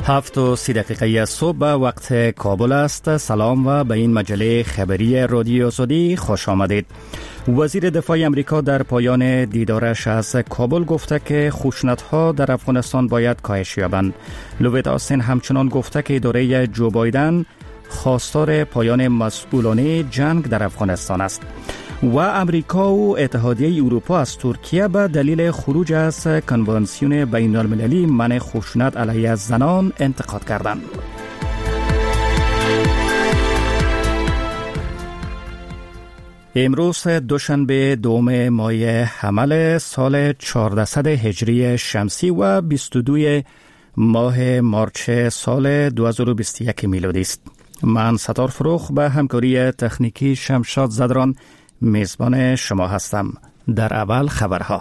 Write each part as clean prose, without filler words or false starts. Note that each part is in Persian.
7:30 صبح وقت کابل است. سلام و به این مجله خبری رادیو آزادی خوش آمدید. وزیر دفاع امریکا در پایان دیدارش از کابل گفته که خشونت‌ها در افغانستان باید کاهش یابند. لوید آستین همچنان گفته که اداره جو بایدن خواستار پایان مسئولانه جنگ در افغانستان است. و امریکا و اتحادیه اروپا از ترکیه به دلیل خروج از کنوانسیون بین المللی منع خشونت علیه زنان انتقاد کردند. امروز دوشنبه دوم ماه حمل سال 1400 هجری شمسی و 22 ماه مارچ سال 2021 میلادی است. من ستار فروخ به همکاری تکنیکی شمشاد زدران میزبان شما هستم. در اول خبرها.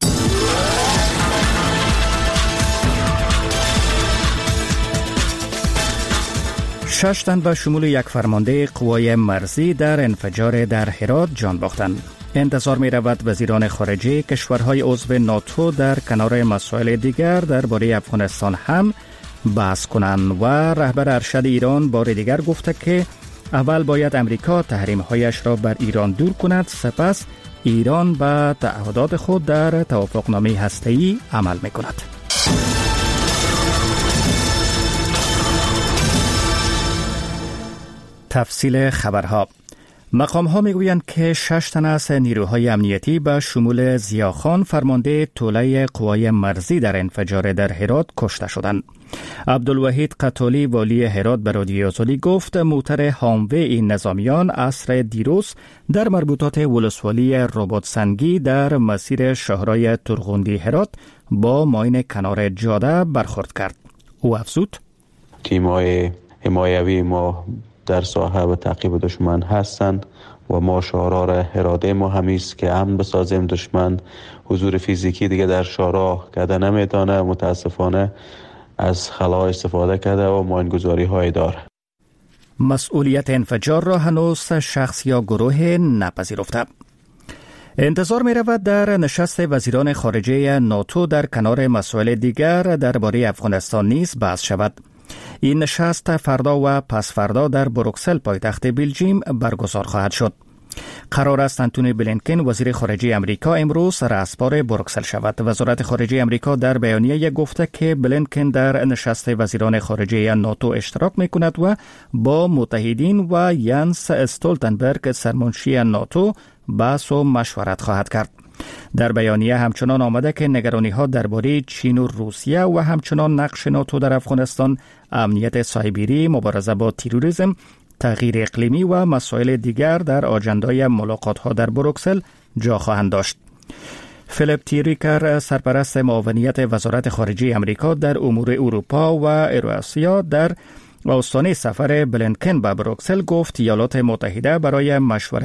6 تن به شمول یک فرمانده قوای مرزی در انفجار در هرات جان باختند. انتظار می رود وزیران خارجه کشورهای عضو ناتو در کنار مسائل دیگر درباره افغانستان هم بحث کنند و رهبر ارشد ایران بار دیگر گفته که اول باید امریکا تحریم‌هایش را بر ایران دور کند، سپس ایران به تعهدات خود در توافقنامه هسته‌ای عمل می‌کند. تفصیل خبرها. مقام‌ها می‌گویند که 6 تن از نیروهای امنیتی به شمول ضیاخان فرمانده توله قوای مرزی در انفجار در هرات کشته شدند. عبدالوحید قتالی والی هرات به رادیو آزادی گفت موتر هاموی این نظامیان عصر دیروز در مربوطات ولسوالی رباطسنگی در مسیر شاهرای ترغوندی هرات با ماین کنار جاده برخورد کرد. او افزود تیم‌های حمایوی ما در ساحه و تعقیب دشمن هستند و ما شعار اراده ما همیست که امن بسازیم. دشمن حضور فیزیکی دیگه در شارع کرده نمیتونه، متاسفانه از خلا استفاده کرده و ماینگذاری های داره. مسئولیت انفجار را هنوز شخص یا گروه نپذیرفته. انتظار می رود در نشست وزیران خارجه ناتو در کنار مسائل دیگر درباره افغانستان نیز بحث شود. این نشست فردا و پس فردا در بروکسل پایتخت بلژیم برگزار خواهد شد. قرار است انتونی بلینکن وزیر خارجه امریکا امروز رأسپار بروکسل شود. وزارت خارجه امریکا در بیانیه گفته که بلینکن در نشست وزیران خارجه ناتو اشتراک می‌کند و با متحدین و یانس استولتنبرگ سرمنشی ناتو بحث و مشورت خواهد کرد. در بیانیه همچنان آمده که نگرانی‌ها درباره چین و روسیه و همچنان نقش ناتو در افغانستان، امنیت سایبری، مبارزه با تروریسم، تغییر اقلیمی و مسائل دیگر در آجندای ملاقات‌ها در بروکسل جا خواهند داشت. فیلیپ تیریکر سرپرست معاونیت وزارت خارجه امریکا در امور اروپا و ایراسیا در آستانه سفر بلینکن به بروکسل گفت ایالات متحده برای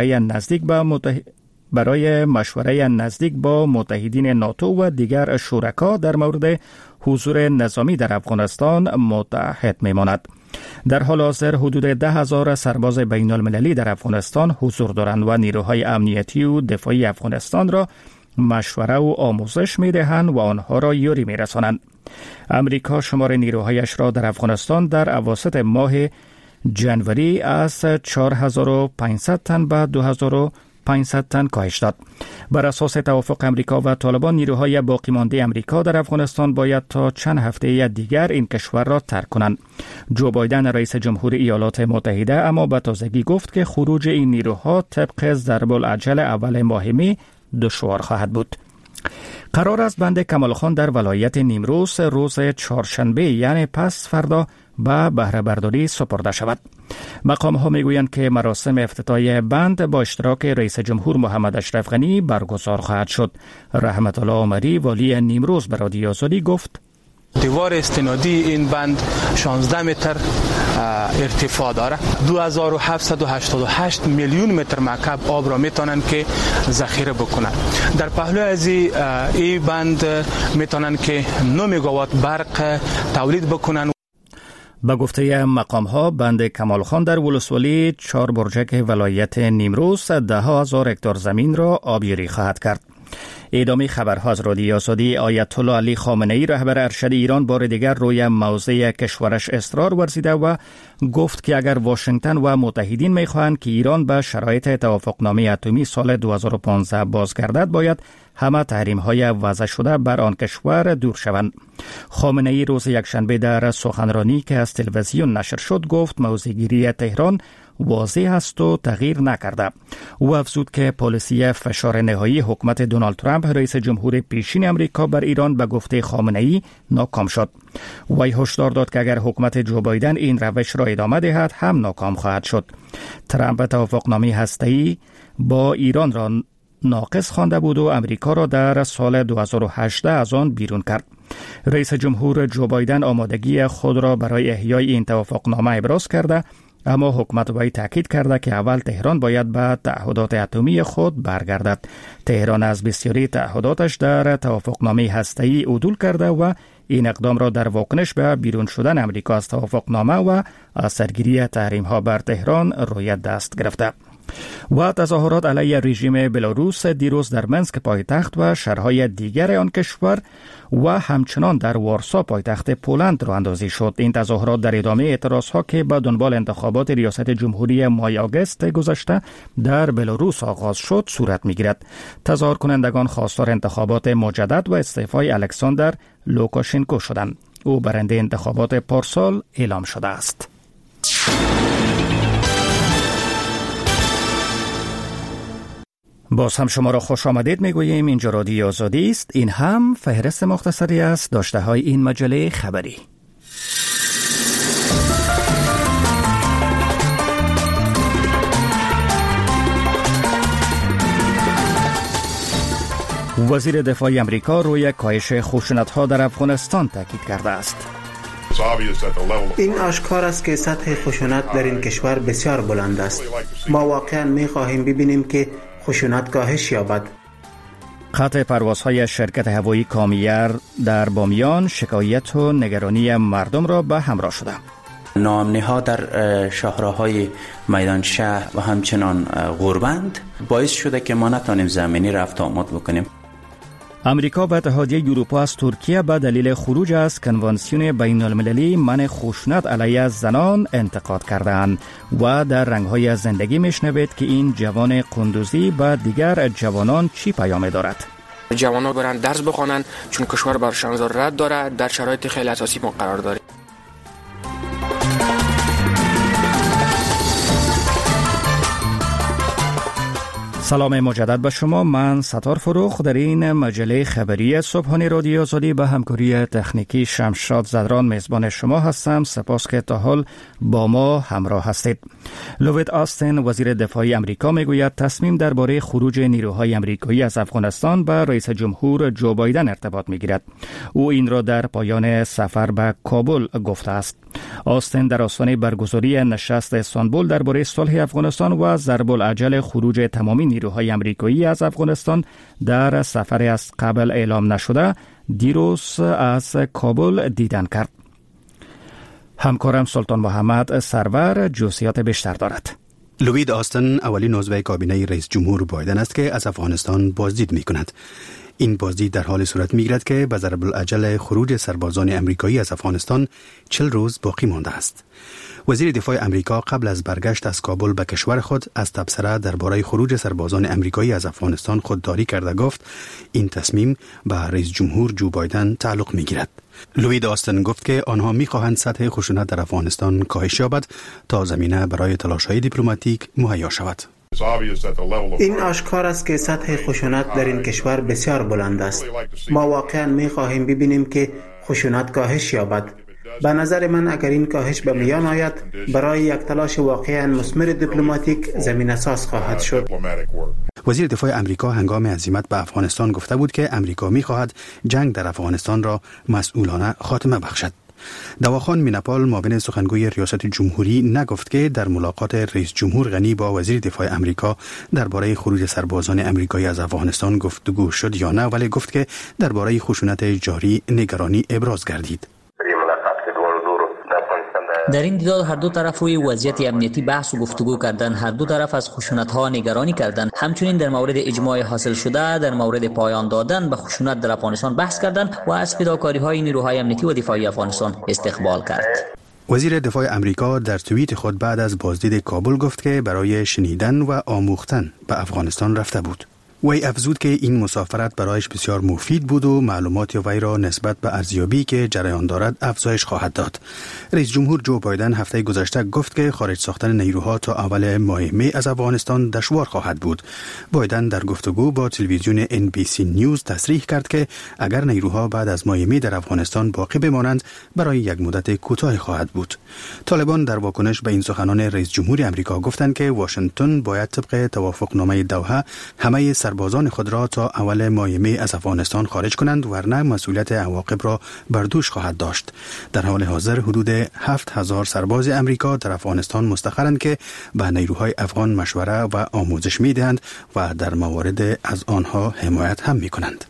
مشوره نزدیک با متحدین ناتو و دیگر شرکا در مورد حضور نظامی در افغانستان متحد میماند. در حال حاضر حدود 10,000 سرباز بین المللی در افغانستان حضور دارند و نیروهای امنیتی و دفاعی افغانستان را مشوره و آموزش می‌دهند و آنها را یاری می‌رسانند. امریکا شمار نیروهایش را در افغانستان در اواسط ماه جنوری از 4,500 تن به 2,500 تن کاهش داد. بر اساس توافق امریکا و طالبان نیروهای باقی مانده امریکا در افغانستان باید تا چند هفته دیگر این کشور را ترک کنند. جو بایدن رئیس جمهور ایالات متحده اما به تازگی گفت که خروج این نیروها طبق ضرب العجل اول ماه می دشوار خواهد بود. قرار است بند کمال خان در ولایت نیمروز روز چهارشنبه یعنی پس فردا به بهره برداری سپرده شود. مقام ها میگویند که مراسم افتتاحیه بند با اشتراک رئیس جمهور محمد اشرف غنی برگزار خواهد شد. رحمت الله عمری والی نیمروز به رادیو آزادی گفت دیوار استنادی این بند 16 متر ارتفاع داره. 2788 میلیون متر مکعب آب را میتونن که ذخیره بکنن. در پهلو از این بند میتونن که 9 مگاوات برق تولید بکنن. به گفته مقام ها بند کمال خان در ولسوالی 4 برجک ولایت نیمروز 10,000 هکتار زمین را آبیاری خواهد کرد. ادامه خبرها از رادیو آزادی. آیت الله علی خامنه ای رهبر ارشد ایران بار دیگر روی موضع کشورش اصرار ورزیده و گفت که اگر واشنگتن و متحدین میخواهند که ایران به شرایط توافقنامه اتمی سال 2015 بازگردد، باید همه تحریم‌های وضع شده بر آن کشور دور شوند. خامنه ای روز یکشنبه در سخنرانی که از تلویزیون نشر شد گفت موضع‌گیری تهران واضح است و تغییر نکرده. او افزود که پالیسی فشار نهایی حکومت دونالد ترامپ رئیس جمهور پیشین امریکا بر ایران به گفته خامنه ای ناکام شد. وی هشدار داد که اگر حکومت جو بایدن این روش را ادامه دهد هم ناکام خواهد شد. ترامپ توافقنامه هسته‌ای با ایران را ناقص خوانده بود و امریکا را در سال 2018 از آن بیرون کرد. رئیس جمهور جو بایدن آمادگی خود را برای احیای این توافقنامه ابراز کرده، اما حکومت وی تاکید کرده که اول تهران باید به تعهدات اتمی خود برگردد. تهران از بسیاری تعهداتش در توافقنامه هسته‌ای عدول کرده و این اقدام را در واکنش به بیرون شدن امریکا از توافقنامه و اثرگیری تحریم‌ها بر تهران روی دست گرفته. و تظاهرات علیه رژیم بلاروس دیروز در منسک پایتخت و شهرهای دیگر آن کشور و همچنان در وارسا پایتخت پولند راه اندازی شد. این تظاهرات در ادامه اعتراضها که به دنبال انتخابات ریاست جمهوری مای آگوست گذشته در بلاروس آغاز شد صورت می‌گیرد. تظاهر کنندگان خواستار انتخابات مجدد و استعفای الکساندر لوکاشنکو شدند. او برنده انتخابات پارسال اعلام شده است. باز هم شما را خوش آمدید میگوییم. اینجا رادیو آزادی است. این هم فهرست مختصری است داشته های این مجله خبری. وزیر دفاع امریکا روی کاهش خشونت‌ها در افغانستان تاکید کرده است. این آشکار است که سطح خشونت در این کشور بسیار بلند است. ما واقعا می‌خواهیم ببینیم که خشونت کاهش یابد. قطع پروازهای شرکت هوایی کامیر در بامیان شکایت و نگرانی مردم را به همراه شده. ناامنی‌ها در شاهراهای میدان شهر و همچنان غوربند باعث شده که ما نتانیم زمینی رفت آمد بکنیم. امریکا و اتحادیه اروپا از ترکیه به دلیل خروج از کنوانسیون بین المللی منع خشونت علیه زنان انتقاد کردند و در رنگ‌های زندگی میشنوید که این جوان قندوزی به دیگر جوانان چی پیام دارد. جوانان برن درس بخوانن چون کشور برشان ضرورت داره، در شرایط خیلی اساسی ما قرار داره. سلام مجدد به شما. من ستار فروخ در این مجله خبری صبحانه رادیو آزادی به همکاری تکنیکی شمشاد زدران میزبان شما هستم. سپاس که تا حال با ما همراه هستید. لوید آستن وزیر دفاع امریکا میگوید تصمیم درباره خروج نیروهای امریکایی از افغانستان به رئیس جمهور جو بایدن ارتباط میگیرد. او این را در پایان سفر به کابل گفته است. آستن در آستانه برگزاری نشست استانبول درباره صلح افغانستان و ضرب العجل خروج تمامی نیروهای امریکایی از افغانستان در سفر از قبل اعلام نشده دیروز از کابل دیدن کرد. همکارم سلطان محمد سرور جزئیات بیشتر دارد. لوید آستن اولین عضو کابینه رئیس جمهور بایدن است که از افغانستان بازدید می کند. این بازدید در حال صورت می گیرد که به ضرب العجل خروج سربازان امریکایی از افغانستان 40 روز باقی مانده است. وزیر دفاع امریکا قبل از برگشت از کابل به کشور خود از تبصره درباره خروج سربازان امریکایی از افغانستان خودداری کرده گفت این تصمیم به رئیس جمهور جو بایدن تعلق می گیرد. لوید آستن گفت که آنها می خواهند سطح خشونت در افغانستان کاهش یابد تا زمینه برای تلاش‌های دیپلماتیک مهیا شود. این آشکار است که سطح خشونت در این کشور بسیار بلند است. ما واقعا می خواهیم ببینیم که خشونت کاهش یابد. به نظر من اگر این کاهش به میان آید برای یک تلاش واقعا مثمر دیپلماتیک زمینه ساز خواهد شد. وزیر دفاع امریکا هنگام عزیمت به افغانستان گفته بود که امریکا می‌خواهد جنگ در افغانستان را مسئولانه خاتمه بخشد. دواخان میناپال معاون سخنگوی ریاست جمهوری نگفت که در ملاقات رئیس جمهور غنی با وزیر دفاع امریکا درباره خروج سربازان امریکایی از افغانستان گفتگو شد یا نه، ولی گفت که درباره خشونت جاری نگرانی ابراز گردید. در این دیدار هر دو طرف روی وضعیت امنیتی بحث و گفتگو کردند. هر دو طرف از خشونت‌ها نگرانی کردند. همچنین در مورد اجماع حاصل شده در مورد پایان دادن به خشونت در افغانستان بحث کردند و از فداکاری‌های نیروهای امنیتی و دفاعی افغانستان استقبال کرد. وزیر دفاع امریکا در توییت خود بعد از بازدید کابل گفت که برای شنیدن و آموختن به افغانستان رفته بود. وی افزود که این مسافرت برایش بسیار مفید بود و معلومات وی را نسبت به ارزیابی که جریان دارد افزایش خواهد داد. رئیس جمهور جو بایدن هفته گذشته گفت که خارج ساختن نیروها تا اول ماه می از افغانستان دشوار خواهد بود. بایدن در گفتگو با تلویزیون NBC نیوز تصریح کرد که اگر نیروها بعد از ماه می در افغانستان باقی بمانند برای یک مدت کوتاه خواهد بود. طالبان در واکنش به این سخنان رئیس جمهور امریکا گفتند که واشنگتن باید طبق توافقنامه دوحه همه سربازان خود را تا اول ماه می از افغانستان خارج کنند، ورنه مسئولیت عواقب را بر دوش خواهد داشت. در حال حاضر حدود 7000 سرباز امریکا در افغانستان مستقرند که به نیروهای افغان مشوره و آموزش می دهند و در موارد از آنها حمایت هم می کنند.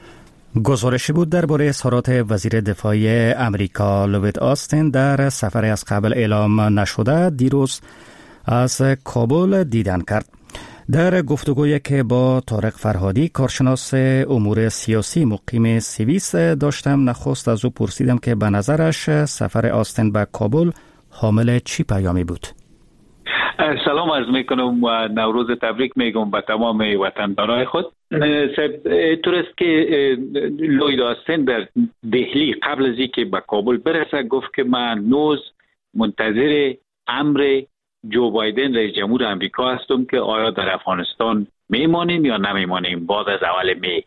گزارشی بود درباره اظهارات وزیر دفاع امریکا لوید آستین در سفر از قبل اعلام نشده دیروز از کابل دیدن کرد. در گفتگویی که با طارق فرهادی کارشناس امور سیاسی مقیم سوئیس داشتم، نخست از او پرسیدم که به نظرش سفر آستین به کابل حامل چی پیامی بود؟ سلام عرض میکنم و نوروز تبریک میگم به تمام وطندارای خود. طور است که لوید آستین در دهلی قبل از اینکه به کابل برسه گفت که من نوز منتظر امر جو بایدن رئیس جمهور امریکا هستم که آیا در افغانستان میمانیم یا نمیمانیم بعد از اول می.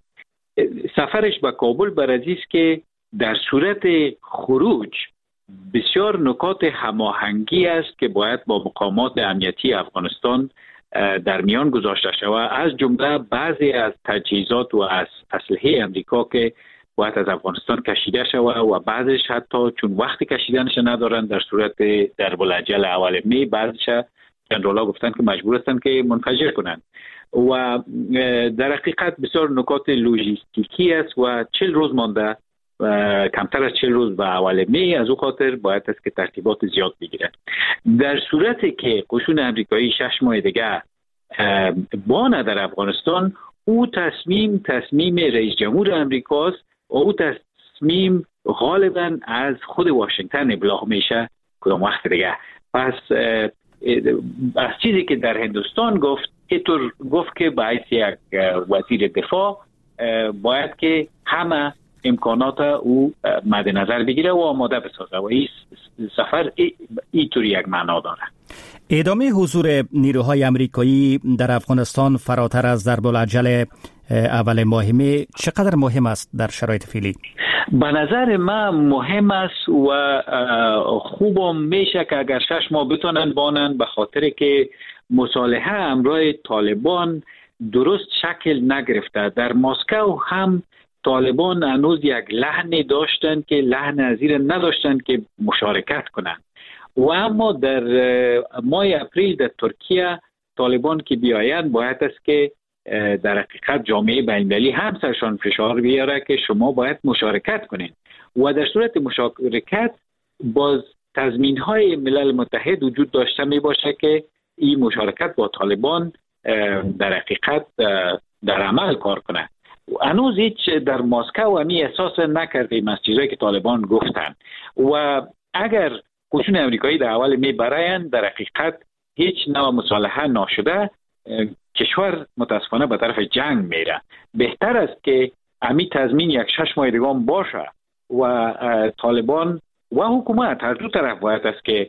سفرش به کابل برای است که در صورت خروج بسیار نکات هماهنگی است که باید با مقامات امنیتی افغانستان در میان گذاشته شود، از جمله بعضی از تجهیزات و از اسلحه امریکا که باید از افغانستان کشیده شود و بعضش حتی چون وقتی کشیدنش ندارن در صورت در بلجل اول می بعضش جنرالا گفتن که مجبور هستن که منفجر کنند و در حقیقت بسیار نکات لوجستیکی است و 40 روز مانده کمتر از 40 روز به اول می، از او خاطر باید است که ترتیبات زیاد بگیرن. در صورتی که قشون امریکایی 6 ماه دیگه بانه در افغانستان، او تصمیم رئیس جمهور امریکاست و او تصمیم غالبا از خود واشنگتن ابلاغ میشه کدام وقت دیگه. پس از چیزی که در هندوستان گفت اینطور گفت که باید یک وزیر دفاع باید که همه امکانات او مد نظر بگیره و آماده بسازه و این سفر اینطور یک معنا داره. ادامه حضور نیروهای امریکایی در افغانستان فراتر از ضرب الاجل اول ماه می چقدر مهم است در شرایط فعلی؟ به نظر من مهم است و خوبم میشه که اگر 6 ماه بتونن بانن، به خاطر که مصالحه همراه طالبان درست شکل نگرفته. در مسکو هم طالبان هنوز یک لحنی داشتن که لحن ازیر نداشتن که مشارکت کنند و اما در ماه اپریل در ترکیه طالبان که بیاین باید است که در حقیقت جامعه بین‌المللی هم سرشان فشار بیاره که شما باید مشارکت کنین و در صورت مشارکت باز تضمین‌های ملل متحد وجود داشته می باشه که این مشارکت با طالبان در حقیقت در عمل کار کنه. هنوز هیچ در مسکو همی احساس نکردیم از چیزایی که طالبان گفتن و اگر قشون امریکایی در اول می براین در حقیقت هیچ نوع مصالحه ناشده، کشور متاسفانه به طرف جنگ میره. بهتر است که همی تضمین یک 6 ماه دیگه باشه و طالبان و حکومت هر دو طرف باید است که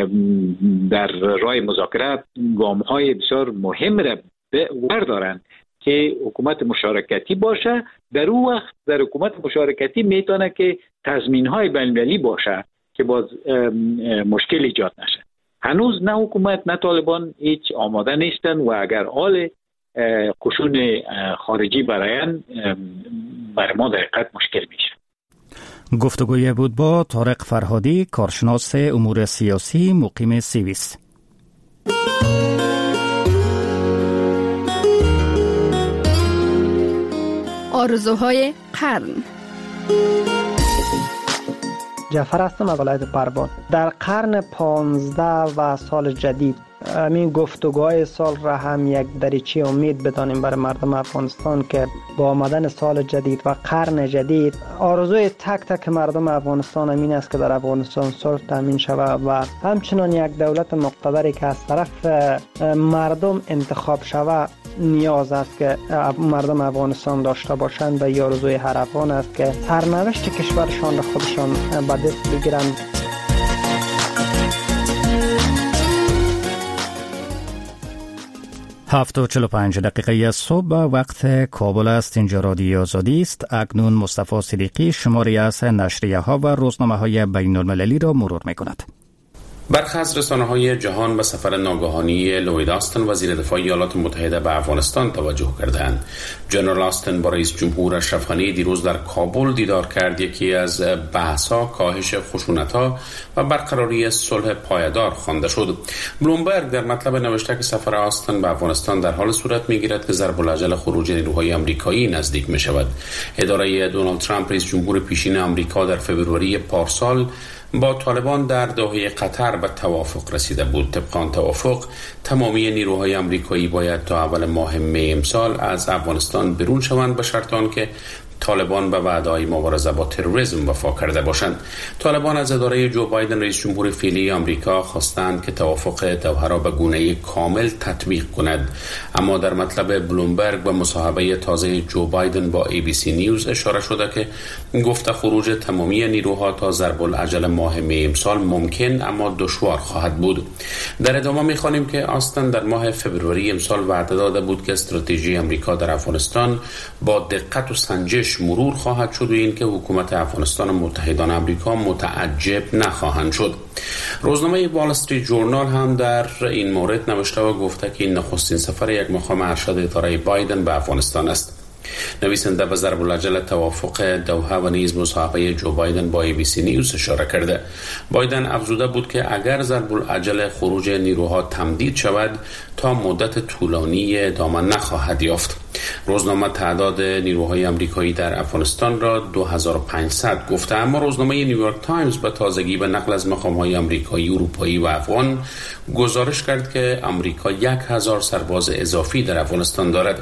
در راه مذاکرات گام‌های بسیار مهم را بردارند که حکومت مشارکتی باشه. در اون وقت در حکومت مشارکتی میتونه که تضمین‌های بین‌المللی باشه که باز مشکل ایجاد نشه. هنوز نه حکومت نه طالبان هیچ آماده نیستن و اگر حال قشون خارجی براین بر ما در حقیقت مشکل میشه. گفتگوی بود با طارق فرهادی کارشناس امور سیاسی مقیم سوئیس. آرزوهای قرن. جعفر هستم از ولایت پروان. در قرن 15 و سال جدید همین گفتگوهای سال را هم یک دریچه امید بدانیم برای مردم افغانستان که با آمدن سال جدید و قرن جدید آرزوی تک تک مردم افغانستان همین است که در افغانستان صلح تامین شود و همچنان یک دولت مقتدری که از طرف مردم انتخاب شود نیاز است که مردم افغانستان داشته باشند و آرزوی هر افغان است که سرنوشت کشورشان را خودشان به دست بگیرند. 7:45 دقیقه صبح وقت کابل است. اینجا رادیو آزادی است. اکنون مصطفی صدیقی شماری از نشریه ها و روزنامه های بین المللی را مرور می کند. برخی از رسانه‌های جهان به سفر ناگهانی لوید آستن وزیر دفاع ایالات متحده به افغانستان توجه کردند. جنرال آستن با رئیس جمهور اشرف غنی دیروز در کابل دیدار کرد. یکی از بحث‌ها کاهش خشونت‌ها و برقراری صلح پایدار خوانده شد. بلومبرگ در مطلب نوشته که سفر آستن به افغانستان در حال صورت می‌گیرد که ضرب العجل خروج نیروهای آمریکایی نزدیک می‌شود. اداره دونالد ترامپ رئیس جمهور پیشین آمریکا در فوریه پارسال با طالبان در دوحه قطر به توافق رسیده بود. طبق آن توافق تمامی نیروهای آمریکایی باید تا اول ماه می امسال از افغانستان برون شوند به شرط آنکه طالبان به وعده‌های مبارزه با تروریسم وفا کرده باشند. طالبان از اداره جو بایدن رئیس جمهور فعلی آمریکا خواستند که توافق دوحه را به گونه کامل تطبیق کند، اما در مطلب بلومبرگ و مصاحبه تازه جو بایدن با ABC نیوز اشاره شده که گفته خروج تمامی نیروها تا ضرب العجل ماه می امسال ممکن اما دشوار خواهد بود. در ادامه می‌خوانیم که آستن در ماه فوریه امسال وعده داده بود که استراتژی آمریکا در افغانستان با دقت و سنجش مرور خواهد شد و این که حکومت افغانستان و متحدان آمریکا متعجب نخواهند شد. روزنامه وال استریت ژورنال هم در این مورد نوشته و گفته که این نخستین سفر یک مقام ارشد اداره بایدن به افغانستان است. نویسنده به ضرب العجل توافق دوحه و نیز مصاحبه جو بایدن با ABC نیوز اشاره کرده. بایدن افزوده بود که اگر ضرب العجل خروج نیروها تمدید شود تا مدت طولانی ادامه نخواهد یافت. روزنامه تعداد نیروهای آمریکایی در افغانستان را 2500 گفته، اما روزنامه نیویورک تایمز به تازگی به نقل از مقام‌های آمریکایی، اروپایی و افغان گزارش کرد که آمریکا 1000 سرباز اضافی در افغانستان دارد.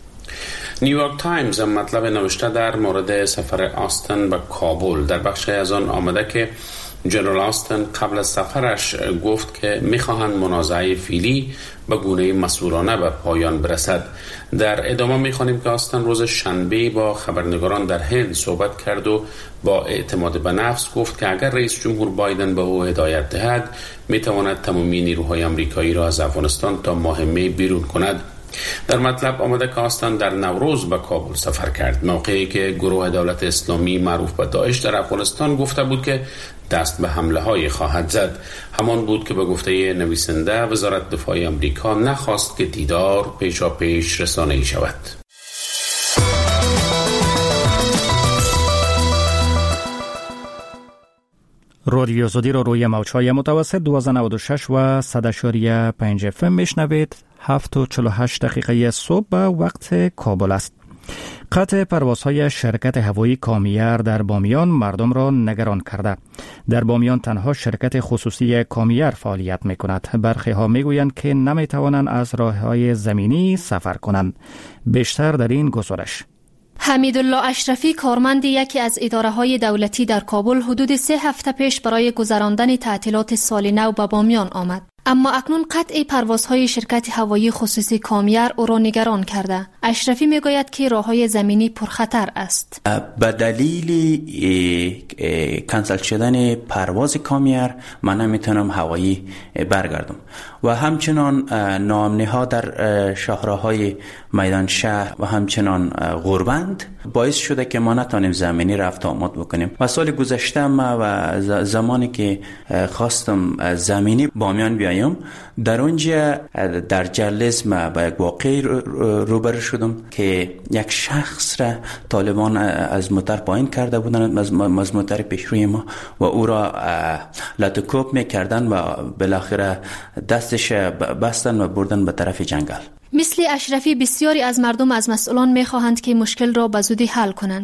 نیویورک تایمز هم مطلب نوشته در مورد سفر آستن به کابل. در بخش از آن آمده که جنرال آستن قبل از سفرش گفت که می‌خواهند منازعه فعلی به گونه مسئولانه به پایان برسد. در ادامه می‌خوانیم که آستن روز شنبه با خبرنگاران در هند صحبت کرد و با اعتماد به نفس گفت که اگر رئیس جمهور بایدن به او هدایت دهد می‌تواند تمامی نیروهای آمریکایی را از افغانستان تا ماه می بیرون کند. در مطلب آمده که آستن در نوروز به کابل سفر کرد، موقعی که گروه دولت اسلامی معروف به داعش در افغانستان گفته بود که دست به حمله های خواهد زد. همان بود که به گفته نویسنده وزارت دفاع آمریکا نخواست که دیدار پیشاپیش رسانه‌ای شود. رادیو آزادی را روی موج‌های متوسط 1296 و 100.5 FM میشنوید. 7:48 دقیقه صبح وقت کابل است. قطع پروازهای شرکت هوایی کامیر در بامیان مردم را نگران کرده. در بامیان تنها شرکت خصوصی کامیر فعالیت می کند. برخی ها می گویند که نمی توانند از راههای زمینی سفر کنند. بیشتر در این گزارش. حمیدالله اشرفی کارمند یکی از اداره‌های دولتی در کابل حدود 3 هفته پیش برای گذراندن تعطیلات سال نو به بامیان آمد. اما اکنون قطع پروازهای شرکت هوایی خصوصی کامیر او را نگران کرده. اشرفی میگوید که راههای زمینی پرخطر است. به دلیل کنسل شدن پرواز کامیر من نمیتونم هوایی برگردم و همچنان ناامنی ها در شهرهای میدان شهر و همچنان غوربند باعث شده که ما نتونیم زمینی رفت آمد بکنیم. و سال گذشته ما و زمانی که خواستم زمینی بامیان بیایم در اونجا در جلز ما با یک واقعی روبرو شدم که یک شخص را طالبان از موتر پایین کرده بودند، از موتر پیشروی ما و او را لطکوب میکردن و بالاخره دستش بستن و بردن به طرف جنگل. مثل اشرفی بسیاری از مردم از مسئولان میخواهند که مشکل را به زودی حل کنند.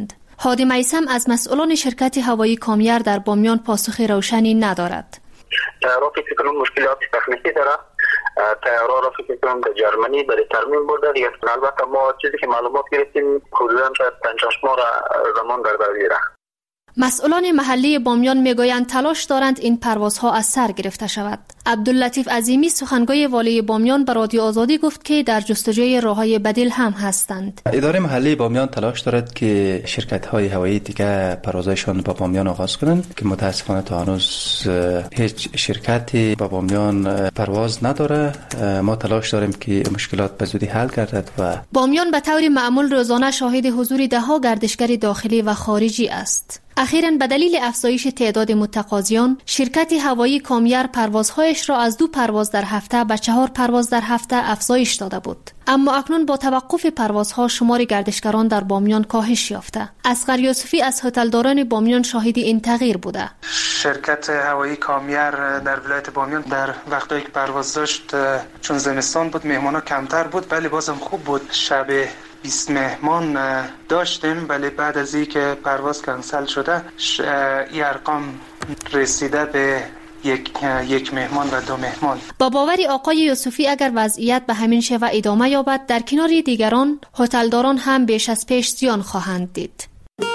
هادی میثم از مسئولان شرکت هوایی کامیار در بامیان پاسخ روشنی ندارد. طیاره فکر کنم مشکلات تکنیکی داره. طیاره را فکر کنم در جرمنی برای ترمیم برده دیگه. البته ما چیزی که معلومات گرفتیم حدوداً شاید 5-6 ماه زمان در بر میره. مسئولان محلی بامیان میگویند تلاش دارند این پروازها از سر گرفته شود. عبداللطیف عظیمی سخنگوی والی بامیان به رادیو آزادی گفت که در جستجوی راههای بدیل هم هستند. اداره محلی بامیان تلاش دارد که شرکت‌های هوایی دیگه پروازشان با بامیان آغاز کنند که متاسفانه تا هنوز هیچ شرکتی با بامیان پرواز نداره. ما تلاش داریم که مشکلات به زودی حل گردد و بامیان به طور معمول روزانه شاهد حضور ده‌ها گردشگر داخلی و خارجی است. اخیراً به دلیل افزایش تعداد متقاضیان، شرکت هوایی کامیار پروازهایش را از 2 پرواز در هفته به 4 پرواز در هفته افزایش داده بود. اما اکنون با توقف پروازها شمار گردشگران در بامیان کاهش یافته. اصغر یوسفی از هتلداران بامیان شاهد این تغییر بوده. شرکت هوایی کامیار در ولایت بامیان در وقتی که پرواز داشت، چون زمستان بود مهمانا کمتر بود، ولی بازم خوب بود. شب 20 مهمان داشتیم، ولی بعد از اینکه پرواز کنسل شده این ارقام رسیده به یک مهمان و 2 مهمان. با باوری آقای یوسفی اگر وضعیت به همین شیوه ادامه یابد، در کنار دیگران هتلداران هم بیش از پیش زیان خواهند دید.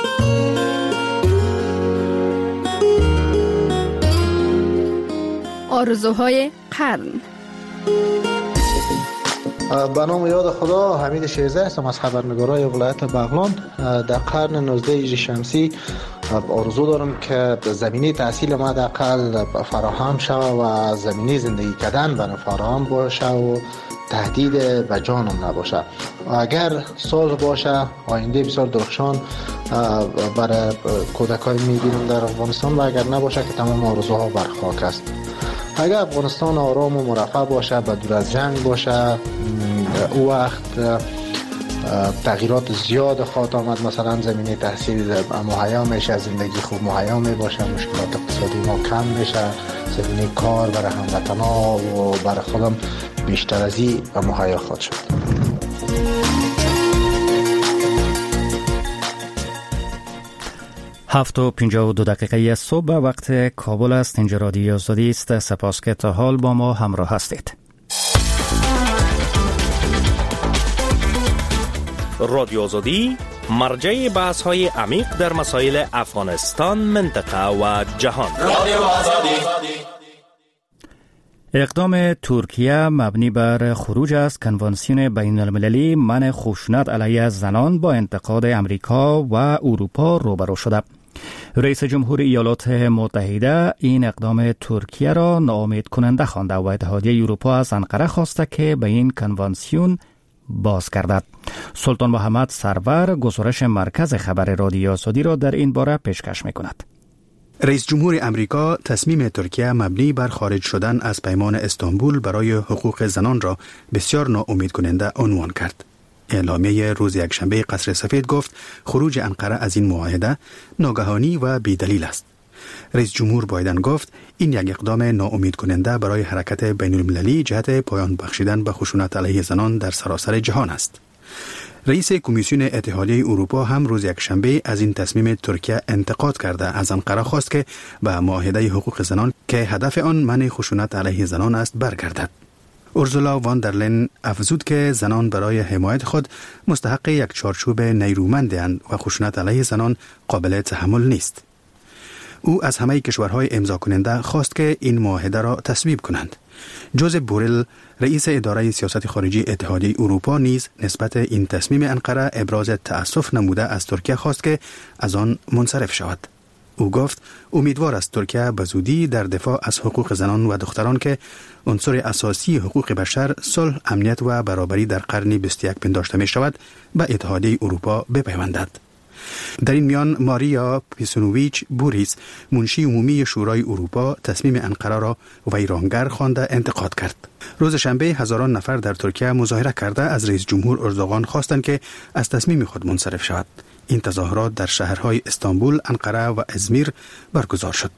آرزوهای قرن. به نام یاد خدا، حمید شیرزه هستم از خبرنگارای ولایت بغلان. در قرن 19 هجری شمسی آرزو دارم که زمینه تحصیل ما حداقل فراهم شود و زمینه زندگی کردن برای فراهم باشه و تهدید به جانم نباشه. اگر صلح باشه آینده بسیار درخشان برای کودکای می‌بینیم در افغانستان، و اگر نباشه که تمام آرزوها بر خاک است. اگر افغانستان آرام و مرفه باشه، به دور از جنگ باشه، او وقت تغییرات زیاد خواهد آمد. مثلا زمینه تحصیل مهیا میشه، زندگی خوب مهیا می باشه، مشکلات اقتصادی ما کم میشه، زمینه کار برای هموطنا و برای خودم بیشتر از این مهیا خواهد شد. 7:52 صبح وقت کابل است. اینجا رادیو آزادی است. سپاس که تا حال با ما همراه هستید. رادیو آزادی مرجع بحث های عمیق در مسائل افغانستان، منطقه و جهان. رادیو آزادی. اقدام ترکیه مبنی بر خروج از کنوانسیون بین المللی منع خشونت علیه زنان با انتقاد امریکا و اروپا روبرو شده. رئیس جمهور ایالات متحده این اقدام ترکیه را ناامید کننده خوانده و اتحادیه اروپا از انقره خواسته که به این کنوانسیون باز گردد. سلطان محمد سرور گزارش مرکز خبر رادیو آزادی را در این باره پیشکش می‌کند. رئیس جمهور امریکا تصمیم ترکیه مبنی بر خارج شدن از پیمان استانبول برای حقوق زنان را بسیار ناامید کننده عنوان کرد. اعلامیه روز یکشنبه قصر سفید گفت خروج انقره از این معاهده ناگهانی و بی‌دلیل است. رئیس جمهور بایدن گفت این یک اقدام ناامید کننده برای حرکت بین المللی جهت پایان بخشیدن به خشونت علیه زنان در سراسر جهان است. رئیس کمیسیون اتحادیه اروپا هم روز یکشنبه از این تصمیم ترکیه انتقاد کرده از انقره خواست که به معاهده حقوق زنان که هدف آن منع خشونت علیه زنان است برگردد. اورسولا وان در لین افزود که زنان برای حمایت خود مستحق یک چارچوب نیرومندند و خشونت علیه زنان قابل تحمل نیست. او از همه کشورهای امضا کننده خواست که این معاهده را تصویب کنند. جوزف بوریل رئیس اداره سیاست خارجی اتحادیه اروپا نیز نسبت این تصمیم انقره ابراز تأسف نموده از ترکیه خواست که از آن منصرف شود. او گفت امیدوار است ترکیه به زودی در دفاع از حقوق زنان و دختران که عنصر اساسی حقوق بشر، صلح، امنیت و برابری در قرن 21 پنداشته می شود به اتحادیه اروپا بپیوندد. در این میان ماریا پیسونوویچ بوریس منشی عمومی شورای اروپا تصمیم انقره را ویرانگر خوانده انتقاد کرد. روز شنبه هزاران نفر در ترکیه مظاهره کرده از رئیس جمهور اردوغان خواستند که از تصمیم خود منصرف شود. این تظاهرات در شهرهای استانبول، انقره و ازمیر برگزار شد.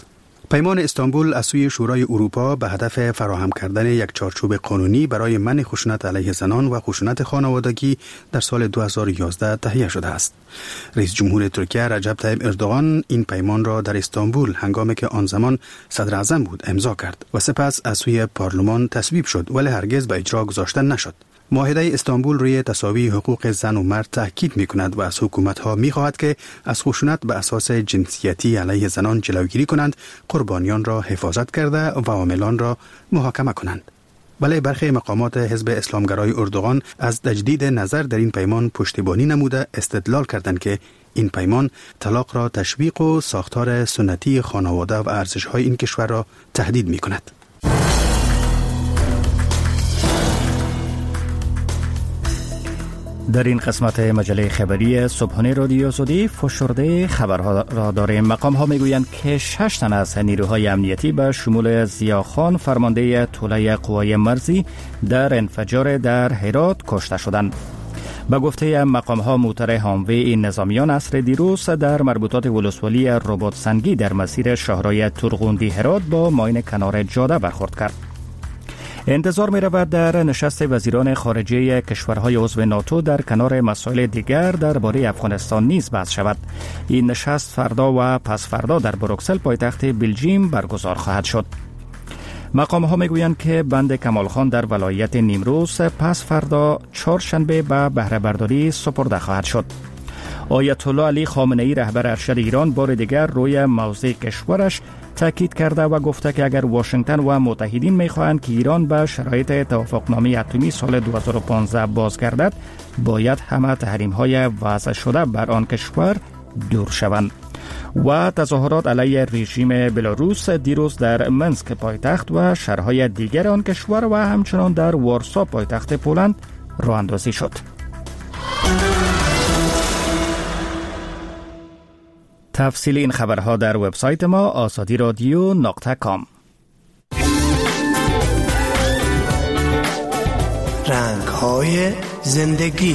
پیمان استانبول از سوی شورای اروپا به هدف فراهم کردن یک چارچوب قانونی برای منع خشونت علیه زنان و خشونت خانوادگی در سال 2011 تهیه شده است. رئیس جمهور ترکیه رجب طیب اردوغان این پیمان را در استانبول هنگامی که آن زمان صدر اعظم بود امضا کرد و سپس از سوی پارلمان تصویب شد، ولی هرگز به اجرا گذاشته نشد. معاهده استانبول روی تساوی حقوق زن و مرد تاکید می‌کند و از حکومت‌ها می‌خواهد که از خشونت به اساس جنسیتی علیه زنان جلوگیری کنند، قربانیان را حفاظت کرده و عاملان را محاکمه کنند. ولی برخی مقامات حزب اسلامگرای اردوغان از تجدید نظر در این پیمان پشتیبانی نموده استدلال کردند که این پیمان طلاق را تشویق و ساختار سنتی خانواده و ارزش‌های این کشور را تهدید می‌کند. در این قسمت مجله خبری صبحانه رادیو آزادی فشرده خبرها را داریم. مقام ها میگویند که 6 تن از نیروهای امنیتی به شمول زیاخان فرمانده توله قوای مرزی در انفجار در هرات کشته شدند. به گفته مقام ها موتر هاموی نظامیان عصر دیروز در مربوطات ولسوالی رباط سنگی در مسیر شاهراه ترغوندی هرات با ماین کنار جاده برخورد کرد. انتظار می رود در نشست وزیران خارجه کشورهای عضو ناتو در کنار مسائل دیگر درباره افغانستان نیز بحث شود. این نشست فردا و پس فردا در بروکسل پایتخت بلژیم برگزار خواهد شد. مقام ها می گویند که بند کمال خان در ولایت نیمروز پس فردا چهارشنبه به بهره برداری سپرده خواهد شد. آیت الله علی خامنه ای رهبر ارشد ایران بار دیگر روی موضع کشورش تاکید کرده و گفته که اگر واشنگتن و متحدین می‌خواهند که ایران به شرایط توافقنامه اتمی سال 2015 بازگردد، باید همه تحریم‌های وضع شده بر آن کشور دور شوند. و تظاهرات علیه رژیم بلاروس دیروز در منسک پایتخت و شهرهای دیگر آن کشور و همچنان در وارسا پایتخت پولند راه اندازی شد. تفصیل این خبرها در وبسایت ما azadiradyo.com. رنگ‌های زندگی.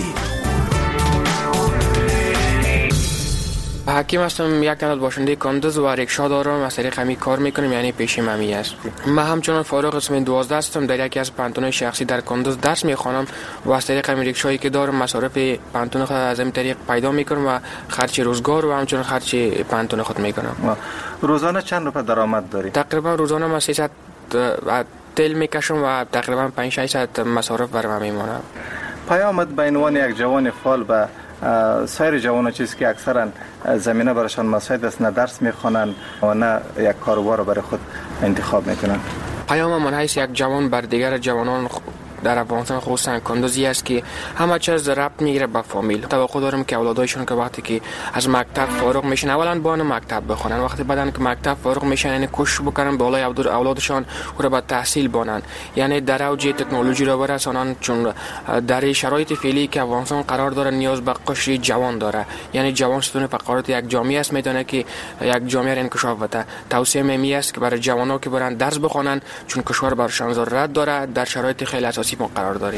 حکیم هستم، یک تنت باشنده کاندوز و ریکشا دارم، از طریق همی کار میکنم، یعنی پیشیم همی است. من همچنان فارغ قسم 12 هستم، در یکی از پانتون‌های شخصی در کاندوز درس میخوانم و از طریق همی ریکشایی که دارم مصارف پانتون خود از این طریق پیدا میکنم و خرج روزگار و همچنان خرج پانتون خود میکنم. روزانه چند روپیه درآمد داری؟ تقریبا روزانه من 300 تل میکشم و تقریبا 500 مصارف برام میمونه. پیامت به عنوان یک جوان فعال به سایر جوانان چیزی که اکثرا زمینه برایشان مساعد است، نه درس میخوانند و نه یک کاروبار برای خود انتخاب میکنند. پیام من حیث یک جوان بر دیگر جوانان در افغانستان خصوصا کندوزی است که همه چیز ربط میگیره به فامیل. توقع دارم که اولادایشون که وقتی که از مکتب فارغ میشن اولا با مکتب بخونن، وقتی بعدن که مکتب فارغ میشن یعنی کوشش بکنن بالای اولادشان او را به تحصیل بانن، یعنی در اوج تکنولوژی را برسانن، چون در شرایط فعلی که افغانستان قرار داره نیاز به قشر جوان داره، یعنی جوان ستون فقرات یک جامعه است، میدونه که یک جامعه انکشاف بده. توصیه می است که برای جوانان که برن درس بخونن، چون کشور برشان ضرورت داره، در شرایط خیلی اساسی ما قرار داریم.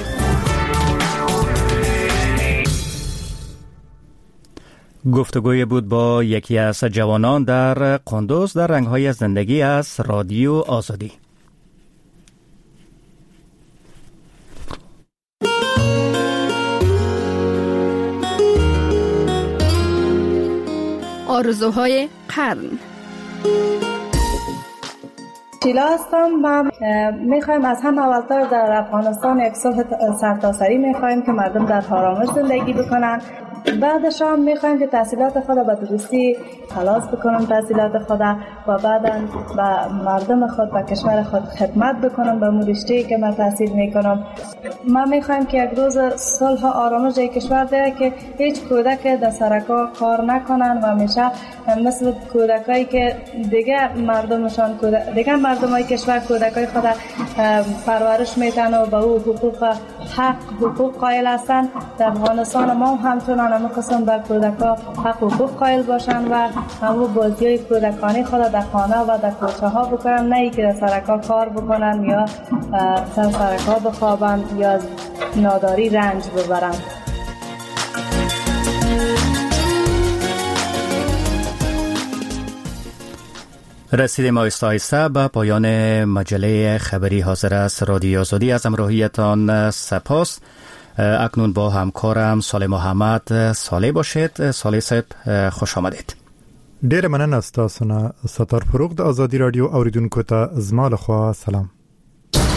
گفتگوی بود با یکی از جوانان در قندوز در رنگ‌های زندگی از رادیو آزادی. آرزوهای قرن. شیلا هستم. ما میخوایم از هم اولتر در افغانستان یک صلح سرتاسری میخوایم که مردم در آرامش زندگی بکنن. بعدش هم میخوایم که تحصیلات خود به درستی خلاص بکنم تحصیلات خود و بعدا به مردم خود و کشور خود خدمت بکنم به رشته‌ای که من تحصیل میکنم. ما میخوایم که یک روز صلح و آرامش در کشور ده که هیچ کودک در سرکا کار نکنن و همیشه مثل کودکایی که دیگه مردمای کشور کودکای خود پرورش میدن و به او حقوق قائل هستند. در افغانستان ما همچنان همه قسم بر کودکا حق و حقوق قائل باشن و همه بازیای کودکانی خود در خانه و در کوچه ها بکنن، نه ای که در سرکا کار بکنن یا در سرکا بخوابن یا از ناداری رنج ببرن. رسیدیم آهسته آهسته به پایان مجله خبری حاضر است رادیو آزادی. از همراهیتان سپاس. اکنون با همکارم صالح محمد صالح باشید. صالح صاحب خوش آمدید. ډیر مننه تاسو نه ستار فروغ د ازادي رادیو اوریدونکو ته زما له خوا سلام.